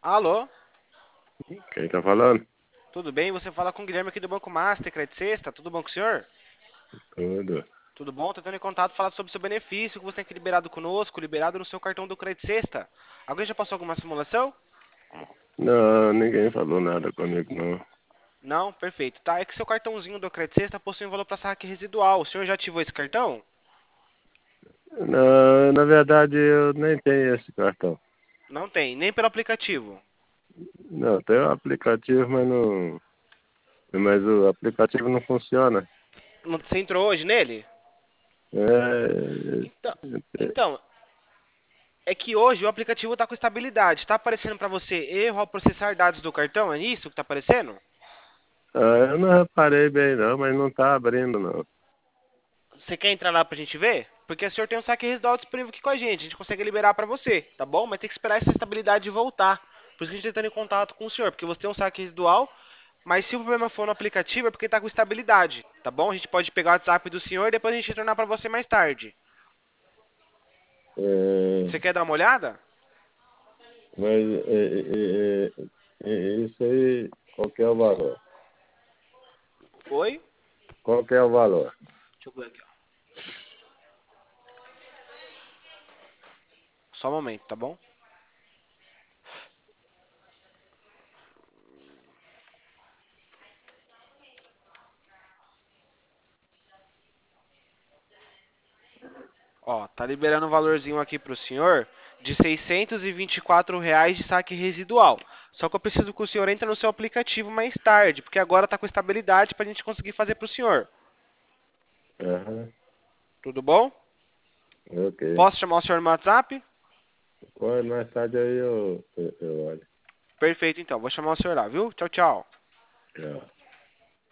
Alô? Quem tá falando? Tudo bem? Você fala com o Guilherme aqui do Banco Master, Credit Sexta. Tudo bom com o senhor? Tudo. Tudo bom? Tô tendo em contato falar sobre o seu benefício que você tem aqui liberado conosco, liberado no seu cartão do Credit Sexta. Alguém já passou alguma simulação? Não, ninguém falou nada comigo, não. Não? Perfeito. Tá, é que seu cartãozinho do Credit Sexta possui um valor para saque residual. O senhor já ativou esse cartão? Não, na verdade, eu nem tenho esse cartão. Não tem, nem pelo aplicativo. Não, tem o aplicativo, mas não. Mas o aplicativo não funciona. Você entrou hoje nele? É, Então, então, é que hoje o aplicativo está com estabilidade. Está aparecendo para você erro ao processar dados do cartão? É isso que está aparecendo? eu não reparei bem, não, mas não tá abrindo, não. Você quer entrar lá pra gente ver? Porque o senhor tem um saque residual disponível aqui com a gente. A gente consegue liberar pra você, tá bom? Mas tem que esperar essa estabilidade voltar. Por isso que a gente está entrando em contato com o senhor. Porque você tem um saque residual, mas se o problema for no aplicativo é porque está com estabilidade, tá bom? A gente pode pegar o WhatsApp do senhor e depois a gente retornar pra você mais tarde. É, Você quer dar uma olhada? mas isso aí, qual que é o valor? Oi? Qual que é o valor? Deixa eu ver aqui, ó. Só um momento, tá bom? Ó, tá liberando um valorzinho aqui pro senhor de R$ 624 de saque residual. Só que eu preciso que o senhor entre no seu aplicativo mais tarde, porque agora tá com estabilidade pra gente conseguir fazer pro senhor. Aham, Tudo bom? ok. Posso chamar o senhor no WhatsApp? Quando mais tarde aí eu olho. Perfeito, então. Vou chamar o senhor lá, viu? Tchau, tchau. Tchau.